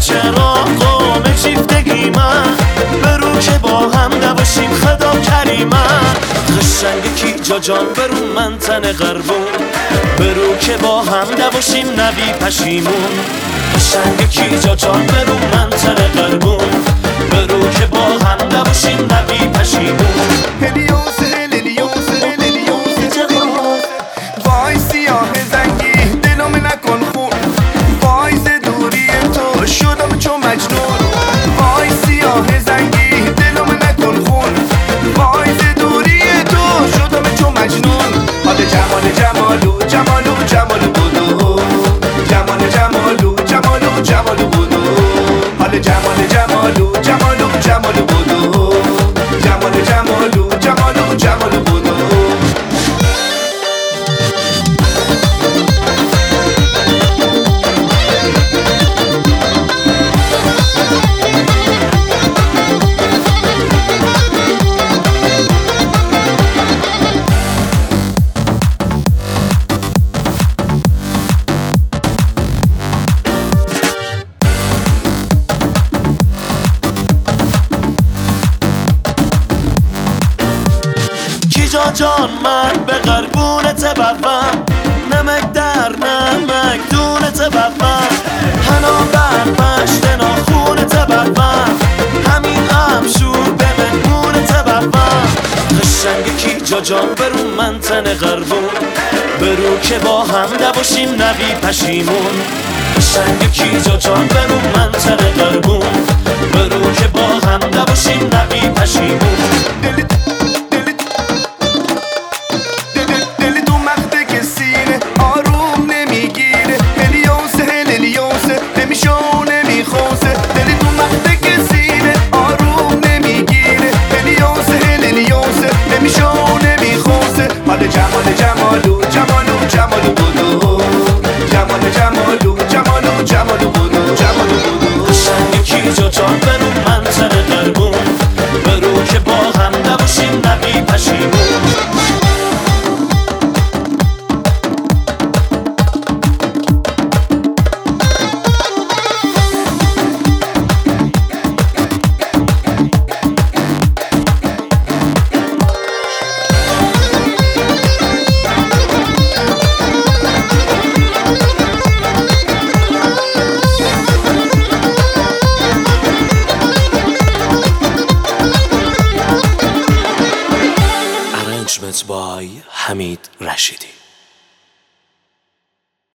چرا قوم چیفتگی من برو که با هم نباشیم خدا کریمه قشنگ کی جا جان برو من تن قربون برو که با هم نباشیم نبی پشیمون قشنگ کی جا جان برو من تن قربون برو که با هم نباشیم نبی پشیمون وای سیاه زنگی دلم نکن خون وای ز دوری تو شدم چون مجنون وای سیاه زنگی دلم نکن خون وای ز دوری تو شدم چون مجنون حال جمالو جمالو بودو جمالو بودو حال جمالو بودو جمالو بودو جا جان من به قربونت بروم نمک در نمک دونت بروم حنا بر مشت ناخونت بروم همین شور به مهمونت بروم قشنگ کی جا جان برو من تن قربون برو که با هم نباشیم نبی پشیمون قشنگ کی جا جان برو من تن قربون برو که با هم نباشیم نبی پشیمون جمالو بودو جمالو بودو قشنگ کی جا جان برو من تن قربون برو که با هم نباشیم نبی پشیمون by Hamid Rashidi.